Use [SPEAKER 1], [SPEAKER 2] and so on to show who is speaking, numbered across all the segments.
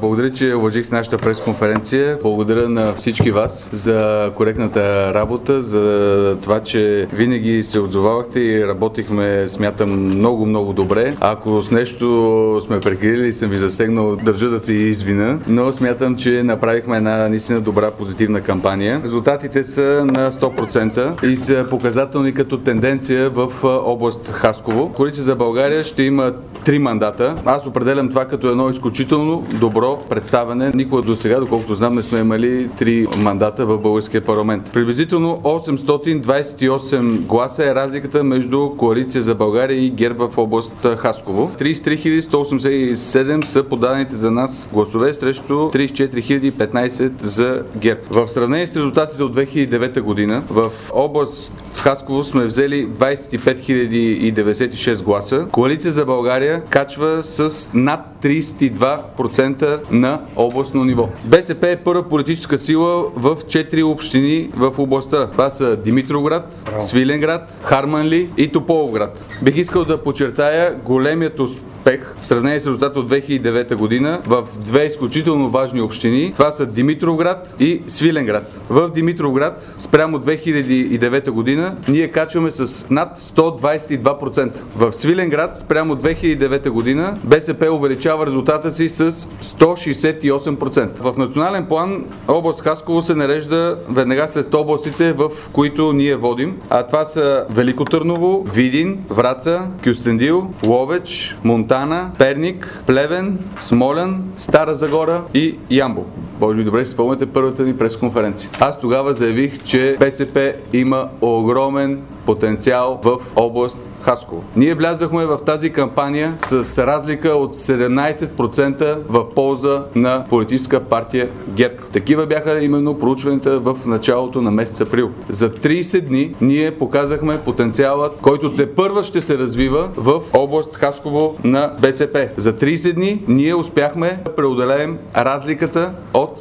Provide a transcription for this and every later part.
[SPEAKER 1] Благодаря, че уважихте нашата пресконференция. Благодаря на всички вас за коректната работа, за това, че винаги се отзовавахте и работихме, смятам, много добре. Ако с нещо сме прекрили и съм ви засегнал, държа да се извина, но смятам, че направихме една наистина добра, позитивна кампания. Резултатите са на 100% и са показателни като тенденция в област Хасково. Коалиция за България ще има 3 мандата. Аз определям това като едно изключително добро представяне. Никога до сега, доколкото знам, не сме имали 3 мандата в българския парламент. Приблизително 828 гласа е разликата между Коалиция за България и ГЕРБ в област Хасково. 33 187 са подадените за нас гласове срещу 34 015 за ГЕРБ. В сравнение с резултатите от 2009 година, в област Хасково сме взели 25 096 гласа. Коалиция за България качва с над 32% на областно ниво. БСП е първа политическа сила в 4 общини в областта. Това са Димитровград, Свиленград, Харманли и Тополовград. Бих искал да подчертая големият успех в сравнение с резултата от 2009 година в 2 изключително важни общини. Това са Димитровград и Свиленград. В Димитровград спрямо 2009 година ние качваме с над 122%. В Свиленград спрямо 2009 година БСП увеличава резултата си с 168%. В национален план област Хасково се нарежда веднага след областите, в които ние водим. А това са Велико Търново, Видин, Враца, Кюстендил, Ловеч, Монтана, Перник, Плевен, Смолян, Стара Загора и Ямбол. Може би добре си спомняте първата ни пресконференция. Аз тогава заявих, че БСП има огромен потенциал в област Хасково. Ние влязахме в тази кампания с разлика от 17% в полза на политическа партия ГЕРБ. Такива бяха именно проучванията в началото на месец април. За 30 дни ние показахме потенциалът, който тепърва ще се развива в област Хасково на БСП. За 30 дни ние успяхме да преодолеем разликата от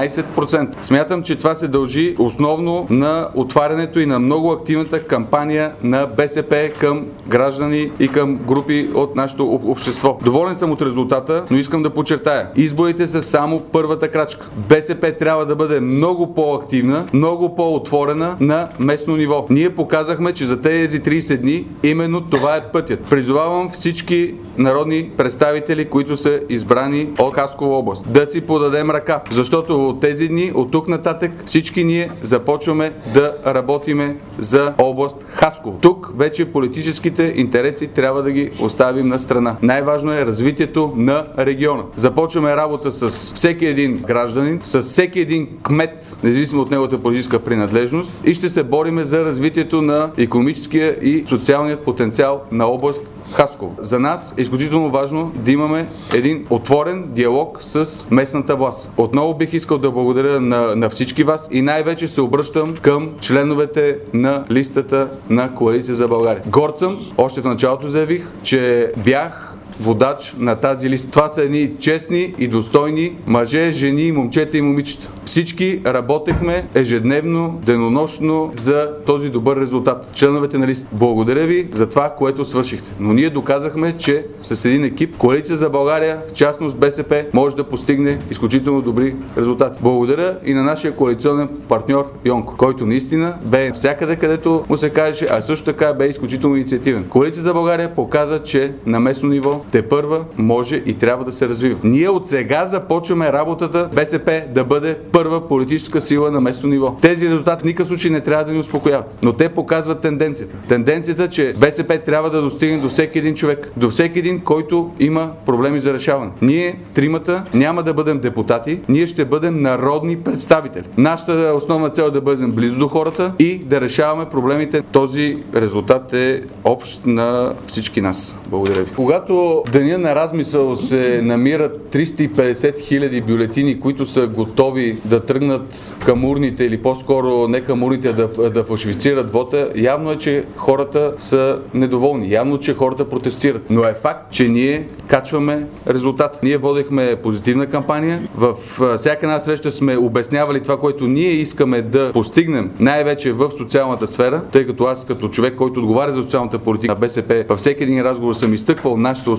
[SPEAKER 1] 17%. Смятам, че това се дължи основно на отварянето и на много активната кампания на БСП към граждани и към групи от нашето общество. Доволен съм от резултата, но искам да подчертая. Изборите са само първата крачка. БСП трябва да бъде много по-активна, много по-отворена на местно ниво. Ние показахме, че за тези 30 дни именно това е пътят. Призовавам всички народни представители, които са избрани от Хасково област, да си подадем ръка, защото от тези дни, от тук нататък, всички ние започваме да работиме за област Хасково. Тук вече политическите интереси трябва да ги оставим на страна. Най-важно е развитието на региона. Започваме работа с всеки един гражданин, с всеки един кмет, независимо от неговата политическа принадлежност, и ще се бориме за развитието на икономическия и социалният потенциал на област Хасково. За нас е изключително важно да имаме един отворен диалог с местната власт. Отново бих искал да благодаря на всички вас и най-вече се обръщам към членовете на листата на Коалиция за България. Горд съм, още в началото заявих, че бях водач на тази листа. Това са едни честни и достойни мъже, жени, момчета и момичета. Всички работехме ежедневно, денонощно за този добър резултат. Членовете на листа, благодаря ви за това, което свършихте. Но ние доказахме, че с един екип Коалиция за България, в частност БСП, може да постигне изключително добри резултати. Благодаря и на нашия коалиционен партньор Йонко, който наистина бе всякъде, където му се кажеше, а също така бе изключително инициативен. Коалиция за България показа, че на местно ниво тепърва може и трябва да се развива. Ние от сега започваме работата БСП да бъде първа политическа сила на местно ниво. Тези резултати в никакъв случай не трябва да ни успокояват, но те показват тенденцията. Тенденцията, че БСП трябва да достигне до всеки един човек, до всеки един, който има проблеми за решаване. Ние, тримата, няма да бъдем депутати, ние ще бъдем народни представители. Нашата основна цел е да бъдем близо до хората и да решаваме проблемите. Този резултат е общ на всички нас. Благодаря ви. Когато деня на размисъл се намират 350 000 бюлетини, които са готови да тръгнат към урните или по-скоро не към урните, да фалшифицират вота, явно е, че хората са недоволни. Явно, че хората протестират. Но е факт, че ние качваме резултат. Ние водехме позитивна кампания. В всяка една среща сме обяснявали това, което ние искаме да постигнем, най-вече в социалната сфера, тъй като аз като човек, който отговаря за социалната политика на БСП, във всеки един разговор съм изтъквал нашата основа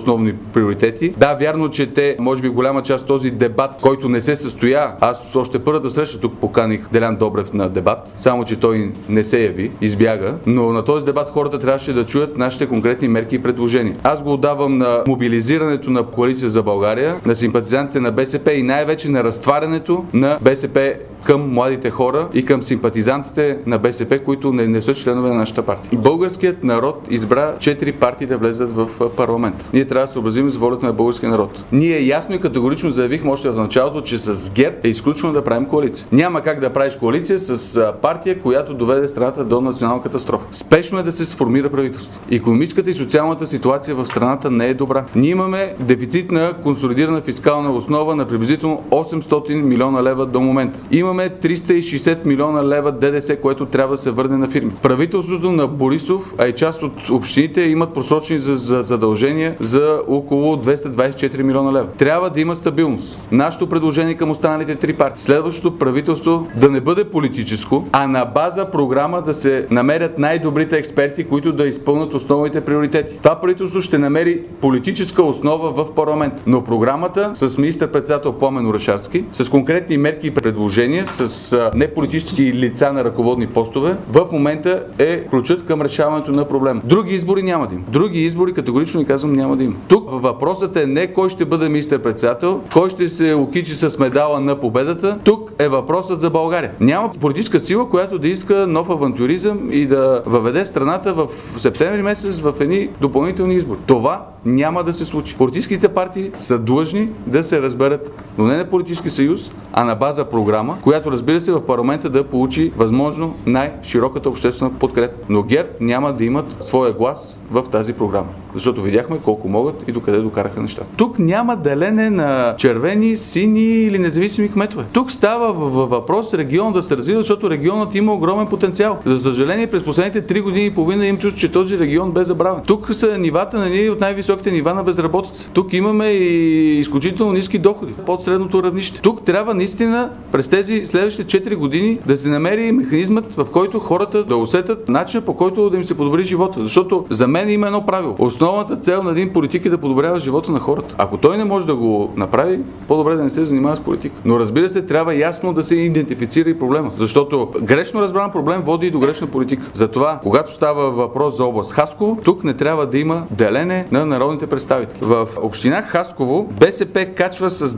[SPEAKER 1] основни приоритети. Да, вярно, че те, може би голяма част този дебат, който не се състоя, аз още първата среща тук поканих Делян Добрев на дебат, само че той не се яви, избяга, но на този дебат хората трябваше да чуят нашите конкретни мерки и предложения. Аз го отдавам на мобилизирането на Коалиция за България, на симпатизантите на БСП и най-вече на разтварянето на БСП към младите хора и към симпатизантите на БСП, които не са членове на нашата партия. Българският народ избра 4 партии да влезат в парламент. Ние трябва да се съобразим с волята на българския народ. Ние ясно и категорично заявихме още в началото, че с ГЕРБ е изключено да правим коалиция. Няма как да правиш коалиция с партия, която доведе страната до национална катастрофа. Спешно е да се сформира правителство. Икономическата и социалната ситуация в страната не е добра. Ние имаме дефицит на консолидирана фискална основа на приблизително 800 милиона лева до момента. Имаме 360 милиона лева ДДС, което трябва да се върне на фирми. Правителството на Борисов, а и част от общините имат просрочени задължения за около 224 милиона лева. Трябва да има стабилност. Нашето предложение към останалите 3 партии. Следващото правителство да не бъде политическо, а на база програма да се намерят най-добрите експерти, които да изпълнят основните приоритети. Това правителство ще намери политическа основа в парламент. Но програмата с министър-председател Пламен Орешарски, с конкретни мерки и предложения, с неполитически лица на ръководни постове, в момента е ключът към решаването на проблема. Други избори няма да има. Други избори, категорично ни казвам, няма да има. Тук въпросът е не кой ще бъде министър-председател, кой ще се окичи с медала на победата. Тук е въпросът за България. Няма политическа сила, която да иска нов авантюризъм и да въведе страната в септември месец в едни допълнителни избори. Това няма да се случи. Политическите партии са длъжни да се разберат, но не на политически съюз, а на база програма, която, разбира се, в парламента да получи възможно най-широката обществена подкрепа. Но ГЕРБ няма да имат своя глас в тази програма. Защото видяхме колко могат и докъде докараха нещата. Тук няма делене на червени, сини или независими кметове. Тук става въпрос регион да се развива, защото регионът има огромен потенциал. За съжаление, през последните 3 години и половина им чувство, че този регион бе забравен. Тук са нивата на ние от най-високите нива на безработица. Тук имаме и изключително ниски доходи под средното равнище. Тук трябва наистина през тези следващите 4 години да се намери механизмът, в който хората да усетят начина, по който да им се подобри живота. Защото за мен има едно правило. Основната цел на един политик е да подобрява живота на хората. Ако той не може да го направи, по-добре да не се занимава с политика. Но разбира се, трябва ясно да се идентифицира и проблема. Защото грешно разбран проблем води и до грешна политика. Затова, когато става въпрос за област Хасково, тук не трябва да има делене на народните представители. В община Хасково БСП качва с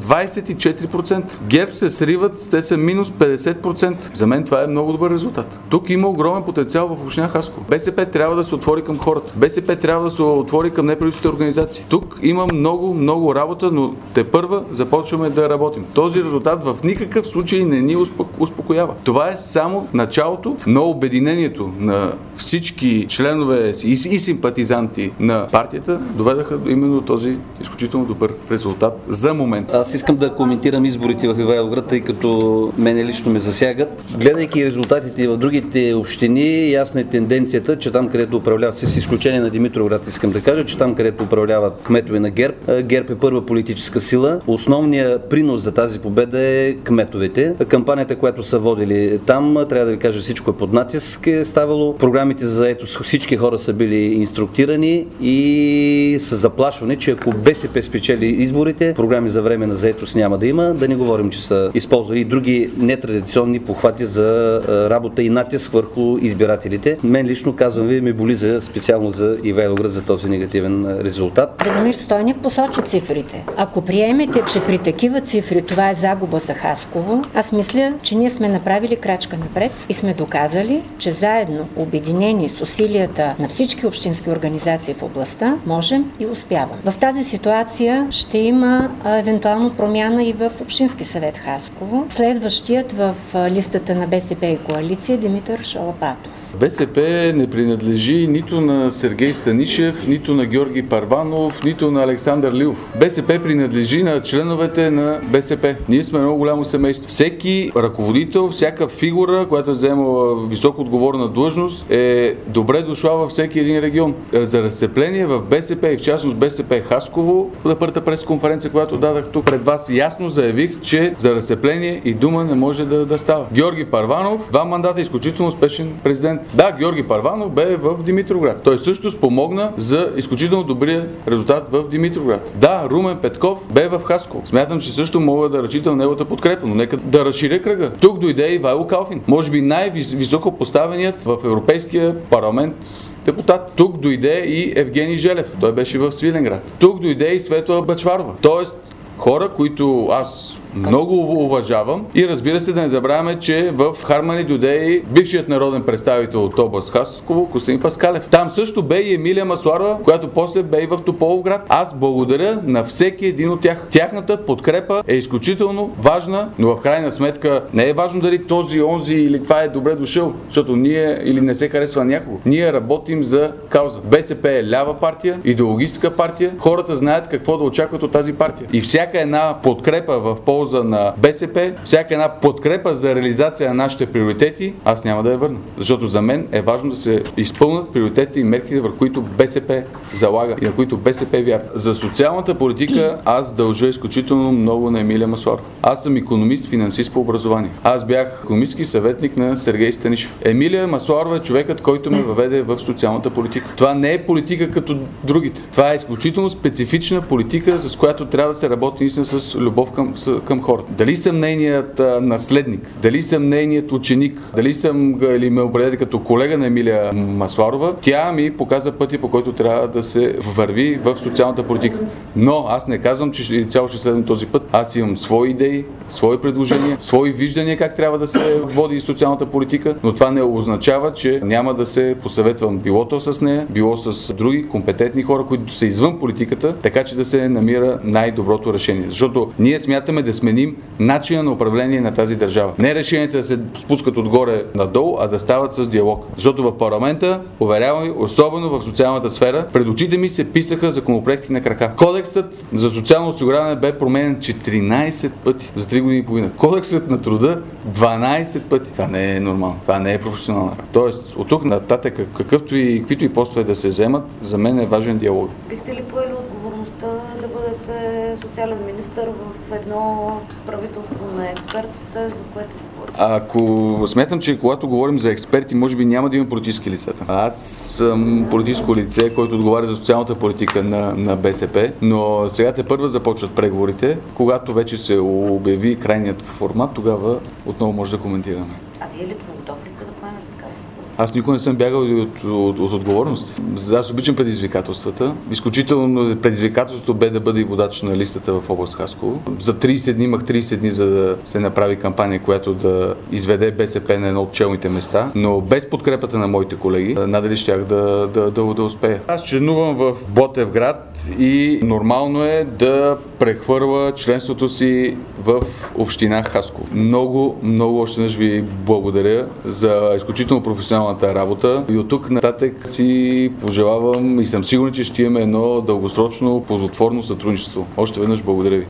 [SPEAKER 1] 24%. ГЕРБ се сриват, те са минус 50%. За мен това е много добър резултат. Тук има огромен потенциал в община Хасково. БСП трябва да се отвори към хората. БСП трябва да се отвори към неправителствените организации. Тук има много работа, но тепърва започваме да работим. Този резултат в никакъв случай не ни успокоява. Това е само началото на обединението на всички членове и симпатизанти на партията, доведаха именно този изключително добър резултат за момент.
[SPEAKER 2] Аз искам да коментирам изборите в Ивайловград, тъй като мене лично ме засягат. Гледайки резултатите в другите общини, ясна е тенденцията, че там, където управлява, с изключение на Димитровград, искам да кажа, че там, където управляват кметове на ГЕРБ, ГЕРБ е първа политическа сила. Основният принос за тази победа е кметовете. Кампанията, която са водили там, трябва да ви кажа, всичко е под натиск е ставало. Програмите за заетост, всички хора са били инструктирани и са заплашвани, че ако БСП спечели изборите, програми за време на заетост няма да има. Да не говорим, че са използвали и други нетрадиционни похвати за работа и натиск върху избирателите. Мен лично, казвам ви, ме боли специално за Ивайловград за този негативен резултат.
[SPEAKER 3] Драгомир Стойнев посочи цифрите. Ако приемете, че при такива цифри това е загуба за Хасково, аз мисля, че ние сме направили крачка напред и сме доказали, че заедно, обединени с усилията на всички общински организации в областта, можем и успяваме. В тази ситуация ще има евентуално промяна и в Общински съвет Хасково. Следващият в листата на БСП и коалиция Димитър Шалапатов.
[SPEAKER 1] БСП не принадлежи нито на Сергей Станишев, нито на Георги Първанов, нито на Александър Лилов. БСП принадлежи на членовете на БСП. Ние сме много голямо семейство. Всеки ръководител, всяка фигура, която е вземала високо отговорна длъжност, е добре дошла във всеки един регион. За разцепление в БСП и в частност БСП Хасково, на първата пресконференция, която дадах тук пред вас, ясно заявих, че за разцепление и дума не може да става. Георги Първанов, 2 мандата, изключително успешен президент. Да, Георги Първанов бе в Димитровград. Той също спомогна за изключително добрия резултат в Димитровград. Да, Румен Петков бе в Хасково. Смятам, че също мога да разчитам неговата подкрепа, но нека да разширя кръга. Тук дойде Ивайло Калфин. Може би най-високо поставеният в Европейския парламент депутат. Тук дойде и Евгений Желев. Той беше в Свиленград. Тук дойде и Светла Бъчварова. Тоест, хора, които аз много уважавам, и разбира се, да не забравяме, че в Хармани дойде и бившият народен представител от област Хасково Костадин Паскалев. Там също бе и Емилия Масларова, която после бе и в Тополовград. Аз благодаря на всеки един от тях. Тяхната подкрепа е изключително важна, но в крайна сметка не е важно дали този, онзи или това е добре дошъл, защото ние или не се харесва някого. Ние работим за кауза. БСП е лява партия, идеологическа партия. Хората знаят какво да очакват от тази партия. И всяка една подкрепа в полза на БСП, всяка една подкрепа за реализация на нашите приоритети, аз няма да я върна. Защото за мен е важно да се изпълнят приоритетите и мерките, върху които БСП залага и на които БСП вярва. За социалната политика аз дължа изключително много на Емилия Масларова. Аз съм икономист, финансист по образование. Аз бях икономически съветник на Сергей Станишев. Емилия Масларова е човекът, който ме въведе в социалната политика. Това не е политика като другите. Това е изключително специфична политика, с която трябва да се работи наистина с любов към хората. Дали съм нейният наследник, дали съм нейният ученик, дали съм или ме определя като колега на Емилия Масларова, тя ми показа пътя, по който трябва да се върви в социалната политика. Но аз не казвам, че цяло ще следвам този път. Аз имам свои идеи, свои предложения, свои виждания как трябва да се води социалната политика, но това не означава, че няма да се посъветвам било то с нея, било с други компетентни хора, които са извън политиката, така че да се намира най-доброто решение. Защото ние смятаме да сменим начина на управление на тази държава. Не решенията да се спускат отгоре надолу, а да стават с диалог. Защото в парламента, уверявам ви, особено в социалната сфера, пред очите ми се писаха законопроекти на крака. Кодексът за социално осигуряване бе променен 14 пъти за 3 години и половина. Кодексът на труда 12 пъти. Това не е нормално. Това не е професионална работа. Тоест, от тук нататък, каквито и постове да се вземат, за мен е важен диалог.
[SPEAKER 4] Бихте ли поели отговорността да бъдете социален министър в едно правителство на експертите, за което говорите?
[SPEAKER 1] Ако смятам, че когато говорим за експерти, може би няма да има политически лицата. Аз съм политическо лице, който отговаря за социалната политика на БСП, но сега тепърва започват преговорите. Когато вече се обяви крайният формат, тогава отново може да коментираме.
[SPEAKER 4] А вие лично готов ли сте да поемете така?
[SPEAKER 1] Аз никога не съм бягал от отговорност. Аз обичам предизвикателствата. Изключително предизвикателството бе да бъде и водач на листата в област Хасково. За 30 дни имах 30 дни, за да се направи кампания, която да изведе БСП на едно от челните места, но без подкрепата на моите колеги, надали щях да успея. Аз членувам в Ботевград и нормално е да прехвърля членството си в община Хасково. Много още веднъж ви благодаря за изключително професионалната работа и от тук нататък си пожелавам и съм сигурен, че ще имаме едно дългосрочно ползотворно сътрудничество. Още веднъж благодаря ви.